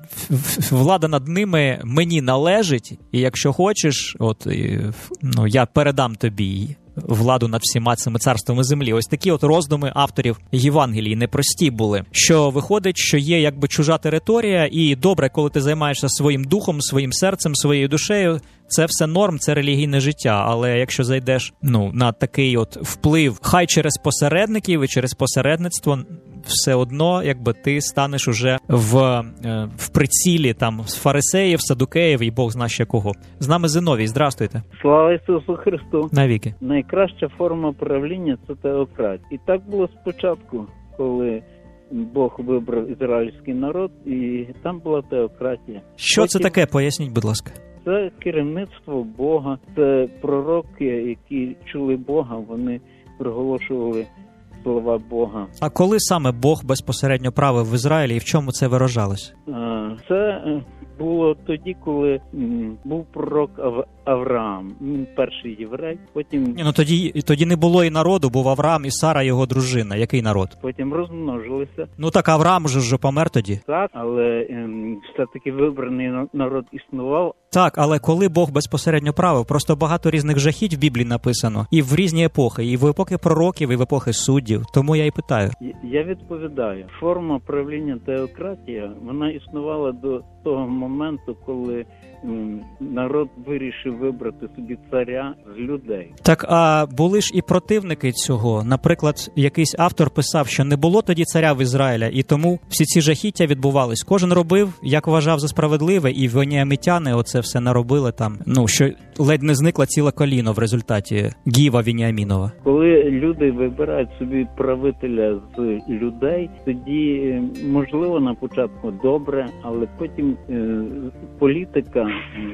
влада над ними мені належить, і якщо хочеш, от, ну, я передам тобі владу над всіма цими царствами землі. Ось такі от роздуми авторів Євангелії непрості були. Що виходить, що є якби чужа територія, і добре, коли ти займаєшся своїм духом, своїм серцем, своєю душею, це все норм, це релігійне життя. Але якщо зайдеш, ну, на такий от вплив, хай через посередників і через посередництво, все одно, якби ти станеш уже в, в прицілі там з фарисеїв, садукеїв і Бог зна ще кого. З нами Зиновій, здрастуйте. Слава Ісусу Христу. Навіки. Найкраща форма правління – це теократія. І так було спочатку, коли Бог вибрав ізраїльський народ, і там була теократія. Що Потім... це таке? Поясніть, будь ласка. Це керівництво Бога, це пророки, які чули Бога, вони проголошували слова Бога. А коли саме Бог безпосередньо правив в Ізраїлі і в чому це виражалось? Це було тоді, коли був пророк Ав... Авраам. Він перший єврей, потім... Ні, ну тоді, тоді не було і народу, був Авраам і Сара, його дружина. Який народ? Потім розмножилися. Ну так Авраам же ж помер тоді. Так, але ем, все-таки вибраний народ існував. Так, але коли Бог безпосередньо правив, просто багато різних жахіть в Біблії написано. І в різні епохи, і в епохи пророків, і в епохи суддів. Тому я і питаю. Я відповідаю. Форма правління теократія, вона існувала до того моменту, коли м, народ вирішив вибрати собі царя з людей. Так, а були ж і противники цього. Наприклад, якийсь автор писав, що не було тоді царя в Ізраїля, і тому всі ці жахіття відбувались. Кожен робив, як вважав за справедливе, і веніамітяни оце все наробили там. Ну, що ледь не зникла ціла коліно в результаті Гіва Веніамінова. Коли люди вибирають собі правителя з людей, тоді, можливо, на початку добре, але потім е, політика,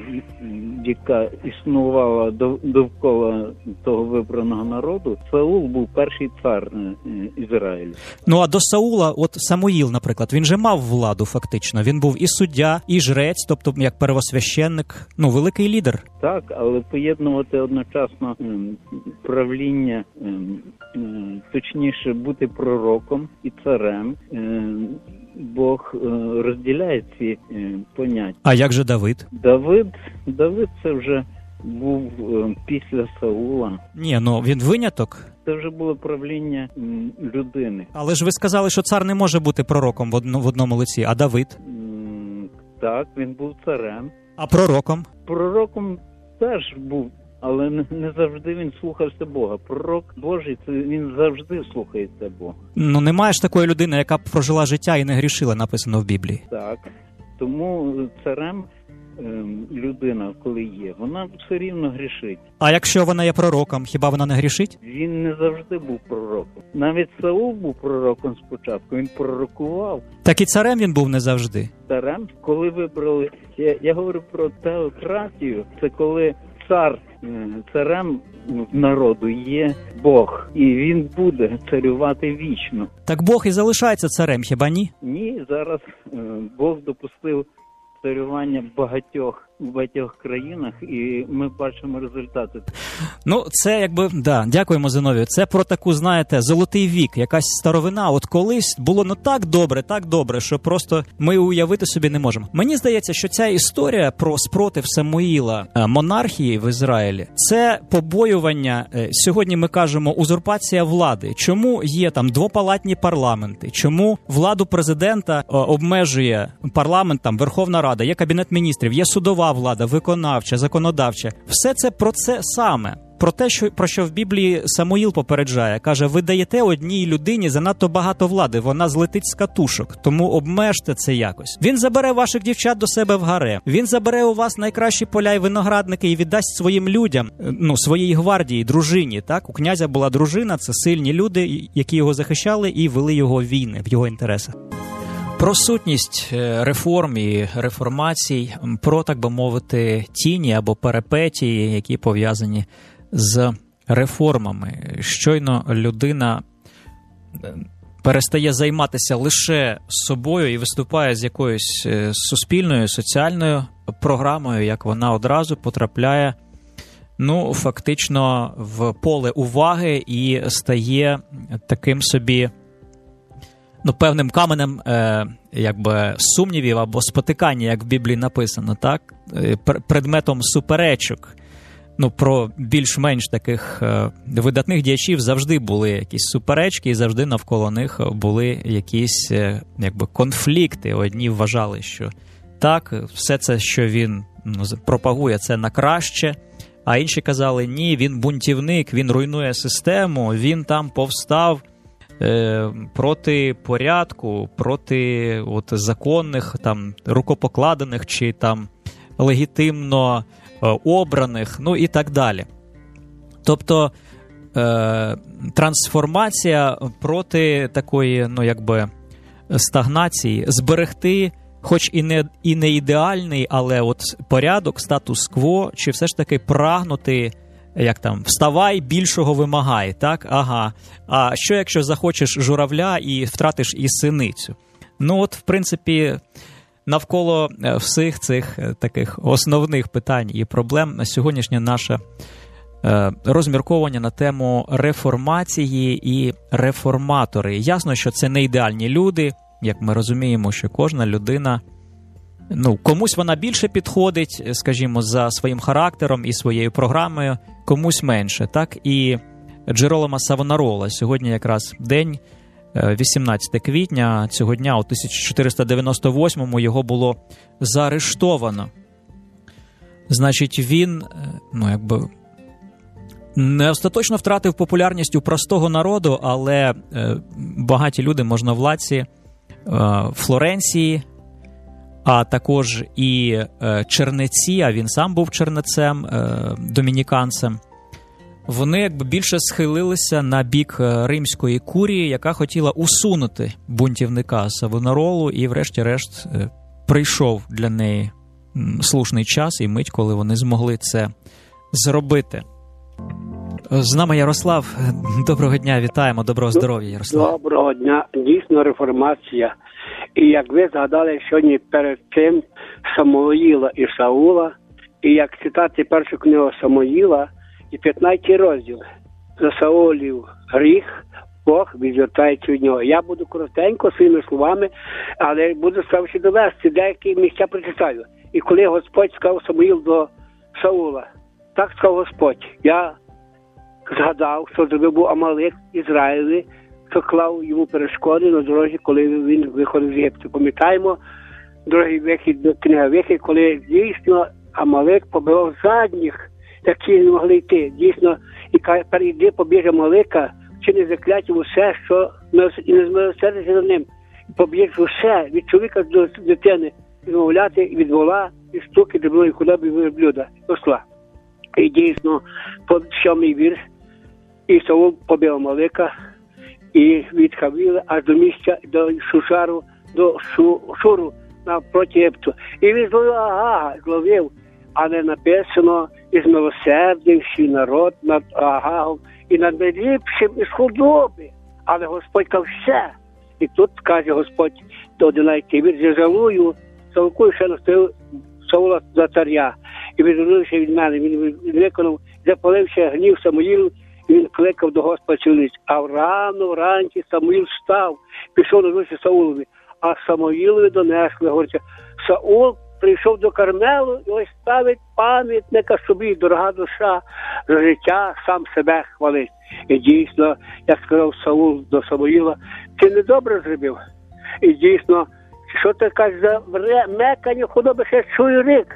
яка існувала довкола того вибраного народу, Саул був перший цар Ізраїлю. Ну, а до Саула, от Самуїл, наприклад, він же мав владу фактично. Він був і суддя, і жрець, тобто як первосвященник, ну, великий лідер. Так, але поєднувати одночасно ем, правління, ем, ем, точніше бути пророком і царем, ем, Бог е, розділяє ці е, поняття. А як же Давид? Давид, Давид це вже був е, після Саула. Ні, ну він виняток. Це вже було правління м, людини. Але ж ви сказали, що цар не може бути пророком в, одно, в одному лиці, а Давид? М, так, він був царем. А пророком? Пророком теж був, але не, не завжди він слухався Бога. Пророк Божий, це він завжди слухається Бога. Ну, немає ж такої людини, яка б прожила життя і не грішила, написано в Біблії. Так. Тому царем ем, людина, коли є, вона все рівно грішить. А якщо вона є пророком, хіба вона не грішить? Він не завжди був пророком. Навіть Саул був пророком спочатку, він пророкував. Так і царем він був не завжди. Царем, коли вибрали, я, я говорю про теократію, це коли цар, царем народу є Бог, і він буде царювати вічно. Так Бог і залишається царем, хіба ні? Ні, зараз е, Бог допустив царювання багатьох в багатьох країнах, і ми бачимо результати. Ну, це якби, да, дякуємо, Зиновію. Це про таку, знаєте, золотий вік, якась старовина. От колись було ну так добре, так добре, що просто ми уявити собі не можемо. Мені здається, що ця історія про спротив Самуїла монархії в Ізраїлі, це побоювання, сьогодні ми кажемо, узурпація влади. Чому є там двопалатні парламенти? Чому владу президента обмежує парламент, там, Верховна Рада, є Кабінет міністрів, є судова влада, виконавча, законодавча. Все це про це саме. Про те, що, про що в Біблії Самуїл попереджає. Каже, ви даєте одній людині занадто багато влади, вона злетить з катушок, тому обмежте це якось. Він забере ваших дівчат до себе в гарем, він забере у вас найкращі поля і виноградники і віддасть своїм людям, ну, своїй гвардії, дружині. Так? У князя була дружина, це сильні люди, які його захищали і вели його війни в його інтересах. Про сутність реформ і реформацій, про, так би мовити, тіні або перипетії, які пов'язані з реформами. Щойно людина перестає займатися лише собою і виступає з якоюсь суспільною, соціальною програмою, як вона одразу потрапляє, ну, фактично в поле уваги і стає таким собі, ну, певним каменем, е, якби, сумнівів або спотикання, як в Біблії написано, так? Предметом суперечок. Ну, про більш-менш таких е, видатних діячів завжди були якісь суперечки, і завжди навколо них були якісь, е, якби, конфлікти. Одні вважали, що так, все це, що він, ну, пропагує, це на краще, а інші казали, ні, він бунтівник, він руйнує систему, він там повстав е, проти порядку, проти от, законних, там, рукопокладених чи там легітимно обраних, ну і так далі. Тобто е, трансформація проти такої, ну, якби, стагнації, зберегти, хоч і не, і не ідеальний, але от порядок, статус-кво, чи все ж таки прагнути, як там, вставай, більшого вимагай, так? Ага. А що, якщо захочеш журавля і втратиш і синицю? Ну, от, в принципі, навколо всіх цих таких основних питань і проблем на сьогоднішнє наше розмірковування на тему реформації і реформатори. Ясно, що це не ідеальні люди, як ми розуміємо, що кожна людина, ну, комусь вона більше підходить, скажімо, за своїм характером і своєю програмою, комусь менше, так? І Джеролома Савонарола сьогодні якраз день, вісімнадцяте квітня цього дня, у тисяча чотириста дев'яносто восьмому його було заарештовано. Значить, він, ну, якби, не остаточно втратив популярність у простого народу, але е, багаті люди, можновладці е, Флоренції, а також і е, чернеці, а він сам був чернецем, е, домініканцем, вони, якби, більше схилилися на бік римської курії, яка хотіла усунути бунтівника Савонаролу, і врешті-решт прийшов для неї слушний час і мить, коли вони змогли це зробити. З нами Ярослав. Доброго дня, вітаємо, доброго здоров'я, Ярослав. Доброго дня, дійсно реформація. І як ви згадали сьогодні перед цим Самуїла і Саула, і як читати першу книгу Самуїла, і п'ятнадцятий розділ. За Саулів гріх, Бог відвертається від нього. Я буду коротенько своїми словами, але буду ставити довести, деякі місця прочитаю. І коли Господь сказав Самуїл до Саула, так сказав Господь, я згадав, що зробив був Амалик Ізраїлі, що клав йому перешкоди на дорозі, коли він виходив з Єгипту. Пам'ятаємо другий вихід, книга Вихід, коли дійсно Амалик побивав задніх, які не могли йти. Дійсно, і каже, перейди, побіж Амалика, чи не закляття усе, що і не змилосердися за ним. Побіж усе, від чоловіка до дитини, відмовляти від вола, від штуки, дрібної худоби, верблюда, осла. І дійсно, по сьомий вірш, і Саул побив Амалика, і від Хавіла аж до місця, до Шушару, до Шу, Шуру, навпроти Єгипту. І він зловив Агага, зловив, але написано, і змилосердив свій народ над Агагом, і над найліпшим із худоби. Але Господь каже все. І тут каже Господь до одинадцятий вірш, я жалую, Савулку ще настояв Саула за царя. І відвернувся від мене, він виконав, запалився гнів Самуїлу, і він кликав до Господа чоловіч. А рано вранці Самуїл встав, пішов на зустріч Саулові, а Самуїлові донесли, говориться, Саул прийшов до Кармелу і ось ставить пам'ятника собі, дорога душа, за життя сам себе хвалить. І дійсно, як сказав Саул до Самуїла, ти недобре зробив. І дійсно, що ти кажеш, за мекання худоби ще чую рик. І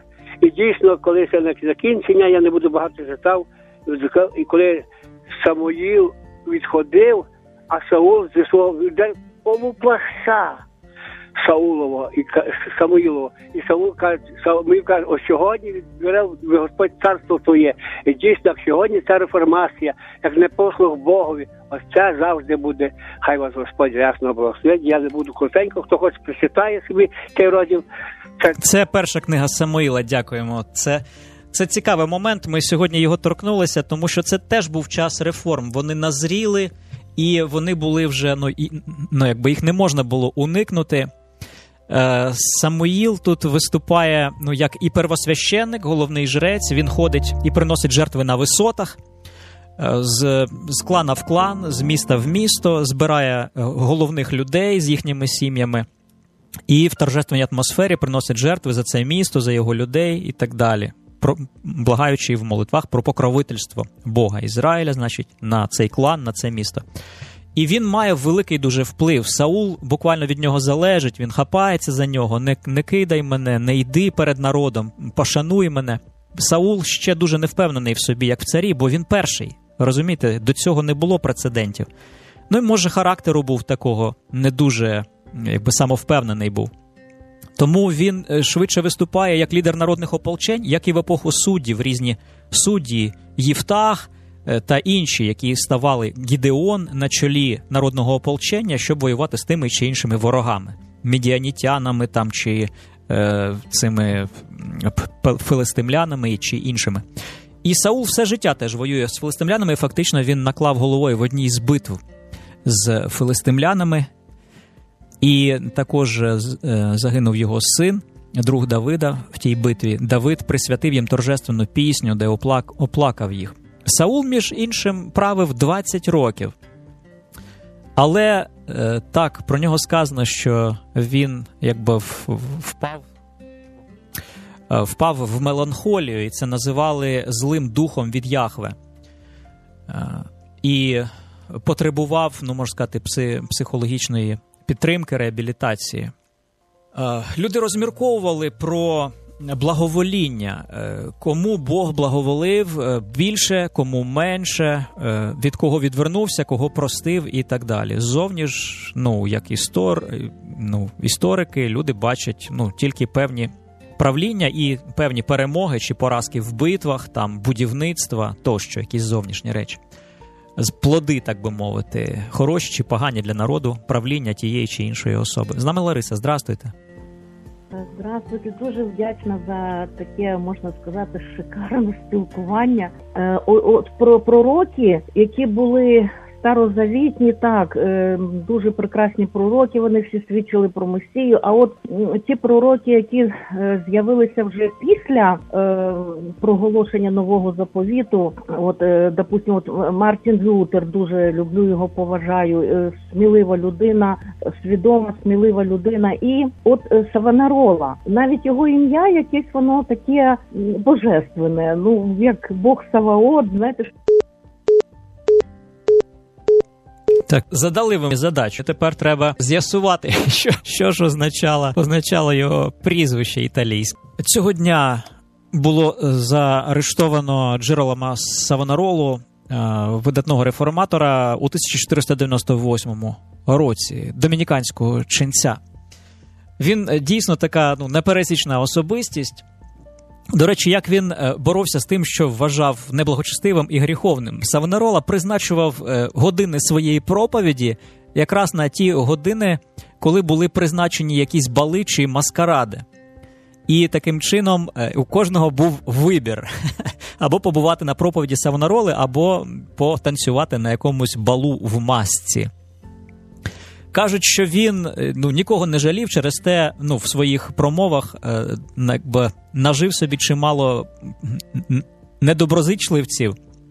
І дійсно, коли це на закінчення, я не буду багато читав, і коли Самуїл відходив, а Саул зі свого полуплаща Саулова і Самуїлова. І Саул каже, Самуїл каже, ось сьогодні відбере Господь царство твоє. І дійсно, як сьогодні ця реформація, як непослух Богові, ось це завжди буде. Хай вас Господь ясно благословить. Я не буду коротенько, хто хоче прочитає собі цей розділ. Це... це перша книга Самуїла, дякуємо. Це... Це цікавий момент, ми сьогодні його торкнулися, тому що це теж був час реформ. Вони назріли, і вони були вже, ну, і, ну якби їх не можна було уникнути. Е, Самуїл тут виступає, ну, як і первосвященник, головний жрець, він ходить і приносить жертви на висотах, е, з, з клана в клан, з міста в місто, збирає головних людей з їхніми сім'ями. І в торжественній атмосфері приносить жертви за це місто, за його людей і так далі. Про, благаючи в молитвах про покровительство Бога Ізраїля, значить, на цей клан, на це місто. І він має великий дуже вплив. Саул буквально від нього залежить, він хапається за нього, не, не кидай мене, не йди перед народом, пошануй мене. Саул ще дуже не впевнений в собі, як в царі, бо він перший. Розумієте, до цього не було прецедентів. Ну і, може, характеру був такого не дуже, якби самовпевнений був. Тому він швидше виступає як лідер народних ополчень, як і в епоху суддів, різні судді, Єфтах та інші, які ставали Гідеон на чолі народного ополчення, щоб воювати з тими чи іншими ворогами, медіанітянами там, чи е, цими филистимлянами чи іншими. І Саул все життя теж воює з филистимлянами, і фактично він наклав головою в одній з битв з филистимлянами. І також загинув його син, друг Давида в тій битві. Давид присвятив їм торжественну пісню, де оплак, оплакав їх. Саул, між іншим, правив двадцять років. Але так, про нього сказано, що він якби впав, впав в меланхолію, і це називали злим духом від Яхве. І потребував, ну, можна сказати, психологічної підтримки, реабілітації. Люди розмірковували про благовоління. Кому Бог благоволив більше, кому менше, від кого відвернувся, кого простив і так далі. Ззовні ж, ну, як істор, ну, історики, люди бачать, ну, тільки певні правління і певні перемоги чи поразки в битвах, там, будівництва, тощо, якісь зовнішні речі. Плоди, так би мовити, хороші чи погані для народу, правління тієї чи іншої особи. З нами Лариса, здрастуйте. Здравствуйте, дуже вдячна за таке, можна сказати, шикарне спілкування. Е, от про пророки, які були старозавітні, так, дуже прекрасні пророки, вони всі свідчили про Месію, а от ті пророки, які з'явилися вже після проголошення нового заповіту, от, допустимо, от Мартін Лютер, дуже люблю його, поважаю, смілива людина, свідома, смілива людина, і от Савонарола, навіть його ім'я якесь воно таке божественне, ну, як Бог Саваот, знаєте, Так, задали ви задачу. Тепер треба з'ясувати, що, що ж означало, означало його прізвище італійське. Цього дня було заарештовано Джеролома Савонаролу, видатного реформатора, у тисяча чотириста дев'яносто восьмому році, домініканського ченця. Він дійсно така, ну, непересічна особистість. До речі, як він боровся з тим, що вважав неблагочестивим і гріховним. Савонарола призначував години своєї проповіді якраз на ті години, коли були призначені якісь бали чи маскаради. І таким чином у кожного був вибір. Або побувати на проповіді Савонароли, або потанцювати на якомусь балу в масці. Кажуть, що він, ну, нікого не жалів, через те, ну, в своїх промовах е, якби, нажив собі чимало недоброзичливців.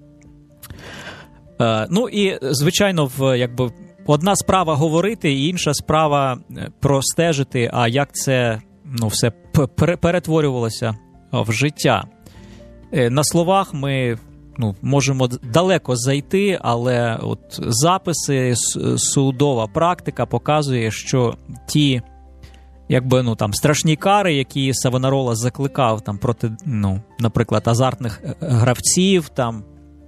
Е, ну і, звичайно, в, якби, одна справа говорити, і інша справа простежити, а як це, ну, все перетворювалося в життя. Е, на словах ми, ну, можемо далеко зайти, але от записи, судова практика показує, що ті якби, ну, там, страшні кари, які Савонарола закликав там проти, ну, наприклад, азартних гравців, там,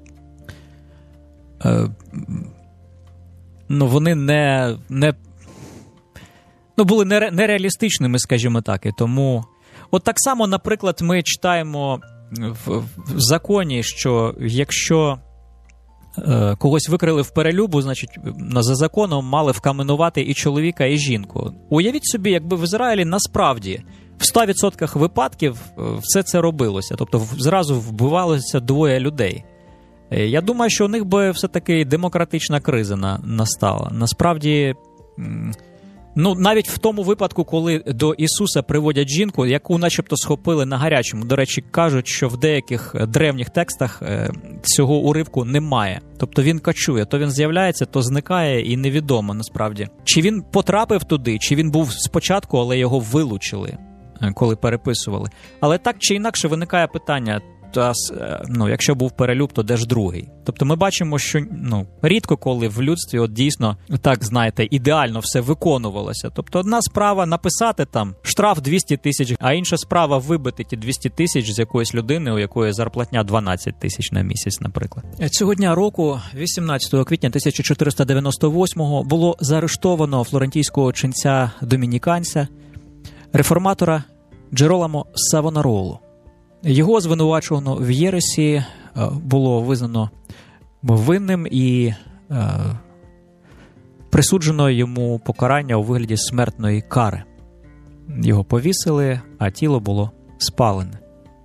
е, ну, вони не, не, ну, були нереалістичними, скажімо так, і тому, от так само, наприклад, ми читаємо в, в законі, що якщо е, когось викрили в перелюбу, значить, за законом мали вкаменувати і чоловіка, і жінку. Уявіть собі, якби в Ізраїлі насправді в ста відсотках випадків все це робилося, тобто зразу вбивалося двоє людей. Я думаю, що у них би все-таки демократична криза на, настала. Насправді, ну, навіть в тому випадку, коли до Ісуса приводять жінку, яку начебто схопили на гарячому, до речі, кажуть, що в деяких древніх текстах цього уривку немає. Тобто він кочує, то він з'являється, то зникає, і невідомо насправді. Чи він потрапив туди, чи він був спочатку, але його вилучили, коли переписували. Але так чи інакше виникає питання, та, ну, якщо був перелюб, то де ж другий? Тобто ми бачимо, що, ну, рідко коли в людстві от дійсно, так, знаєте, ідеально все виконувалося. Тобто одна справа написати там штраф двісті тисяч, а інша справа вибити ті двісті тисяч з якоїсь людини, у якої зарплатня дванадцять тисяч на місяць, наприклад. Цього дня року, вісімнадцятого квітня тисяча чотириста дев'яносто восьмого, було заарештовано флорентійського ченця-домініканця, реформатора Джероламо Савонаролу. Його звинувачувано в єресі, було визнано винним і е, присуджено йому покарання у вигляді смертної кари. Його повісили, а тіло було спалене.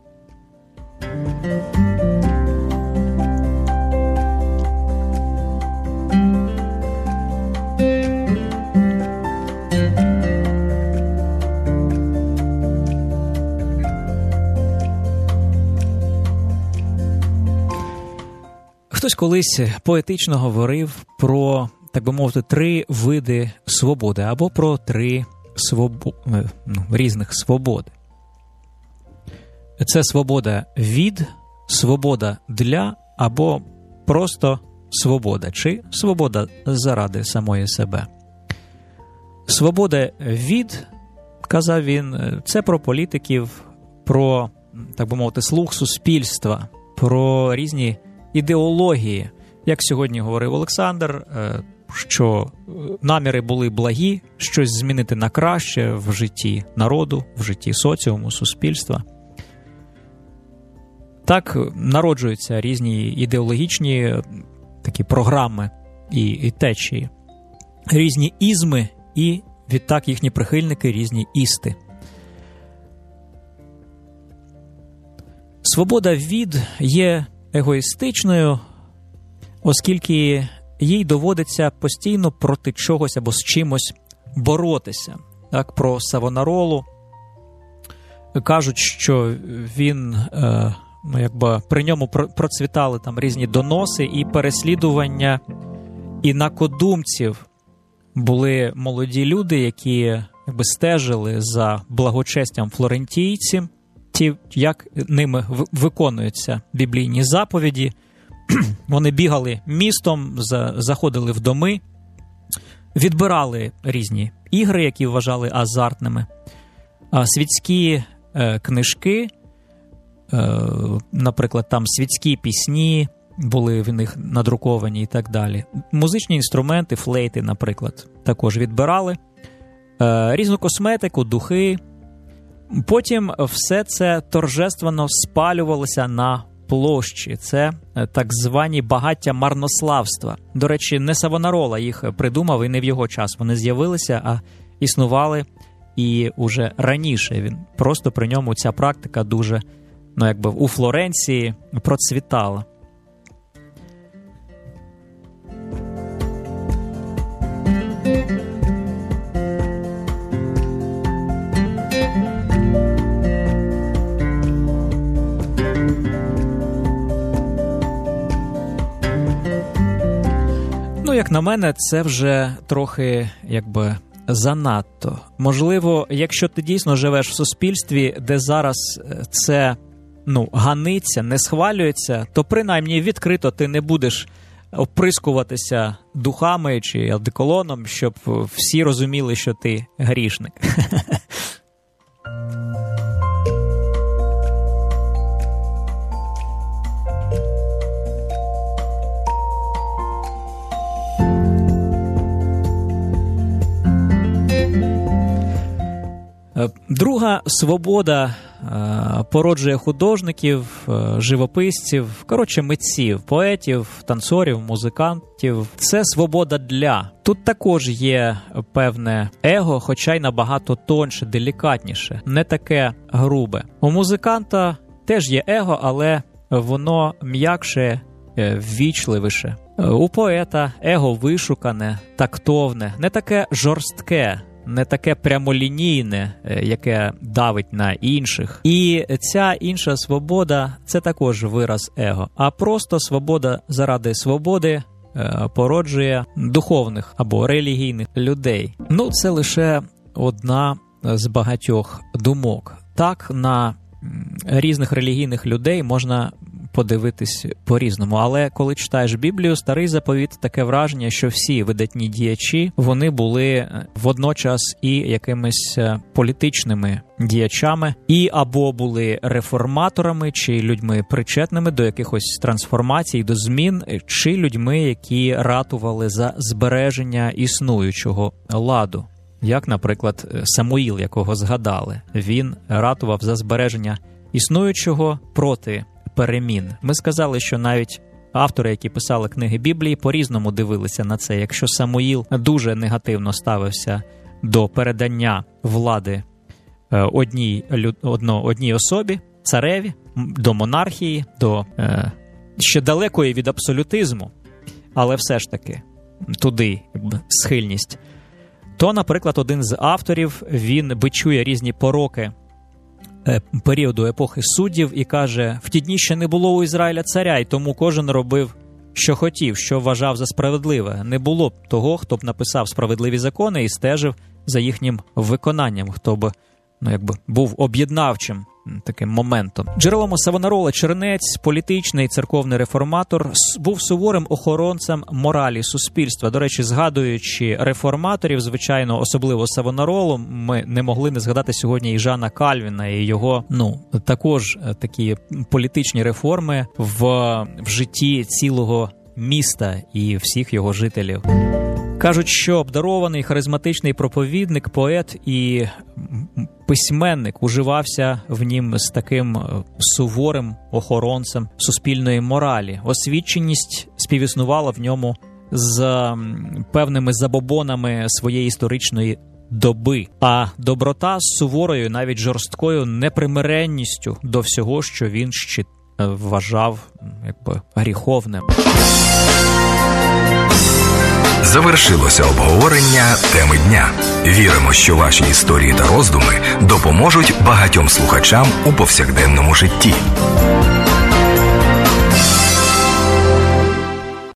Хтось колись поетично говорив про, так би мовити, три види свободи, або про три свобо... ну, різних свободи. Це свобода від, свобода для, або просто свобода, чи свобода заради самої себе. Свобода від, казав він, це про політиків, про, так би мовити, слух суспільства, про різні ідеології. Як сьогодні говорив Олександр, що наміри були благі, щось змінити на краще в житті народу, в житті соціуму, суспільства. Так народжуються різні ідеологічні такі програми і, і течії, різні ізми і, відтак, їхні прихильники, різні істи. Свобода від є егоїстичною, оскільки їй доводиться постійно проти чогось або з чимось боротися. Так, про Савонаролу кажуть, що він, е, ну, якби при ньому процвітали там різні доноси і переслідування інакодумців. Були молоді люди, які якби стежили за благочестям флорентійців, ті, як ними виконуються біблійні заповіді. Вони бігали містом, заходили в доми, відбирали різні ігри, які вважали азартними, світські е, книжки, е, наприклад, там світські пісні були в них надруковані і так далі. Музичні інструменти, флейти, наприклад, також відбирали, е, різну косметику, духи. Потім все це торжественно спалювалося на площі. Це так звані багаття марнославства. До речі, не Савонарола їх придумав, і не в його час вони з'явилися, а існували і уже раніше. Він просто при ньому ця практика дуже, ну, якби у Флоренції процвітала. Ну, як на мене, це вже трохи, якби, занадто. Можливо, якщо ти дійсно живеш в суспільстві, де зараз це, ну, ганиться, не схвалюється, то принаймні відкрито ти не будеш оприскуватися духами чи одеколоном, щоб всі розуміли, що ти грішник. Друга свобода породжує художників, живописців, коротше, митців, поетів, танцорів, музикантів. Це свобода для. Тут також є певне его, хоча й набагато тонше, делікатніше, не таке грубе. У музиканта теж є его, але воно м'якше, ввічливіше. У поета его вишукане, тактовне, не таке жорстке, не таке прямолінійне, яке давить на інших. І ця інша свобода – це також вираз его. А просто свобода заради свободи породжує духовних або релігійних людей. Ну, це лише одна з багатьох думок. Так, на різних релігійних людей можна подивитись по-різному. Але коли читаєш Біблію, Старий Заповіт, таке враження, що всі видатні діячі, вони були водночас і якимись політичними діячами, і або були реформаторами, чи людьми причетними до якихось трансформацій, до змін, чи людьми, які ратували за збереження існуючого ладу. Як, наприклад, Самуїл, якого згадали. Він ратував за збереження існуючого проти перемін. Ми сказали, що навіть автори, які писали книги Біблії, по-різному дивилися на це. Якщо Самуїл дуже негативно ставився до передання влади одній, одно, одній особі, цареві, до монархії, до е, ще далекої від абсолютизму, але все ж таки туди схильність, то, наприклад, один з авторів, він бичує різні пороки періоду епохи суддів і каже, в ті дні ще не було у Ізраїля царя, і тому кожен робив, що хотів, що вважав за справедливе. Не було б того, хто б написав справедливі закони і стежив за їхнім виконанням, хто б, ну, якби, був об'єднавчим таким моментом. Джероломо Савонарола Чернець, політичний церковний реформатор, був суворим охоронцем моралі суспільства. До речі, згадуючи реформаторів, звичайно, особливо Савонаролу, ми не могли не згадати сьогодні і Жана Кальвіна, і його, ну, також такі політичні реформи в, в житті цілого міста і всіх його жителів. Кажуть, що обдарований харизматичний проповідник, поет і письменник уживався в нім з таким суворим охоронцем суспільної моралі. Освіченість співіснувала в ньому з певними забобонами своєї історичної доби, а доброта з суворою, навіть жорсткою непримиренністю до всього, що він ще вважав, якби, гріховним. Завершилося обговорення теми дня. Віримо, що ваші історії та роздуми допоможуть багатьом слухачам у повсякденному житті.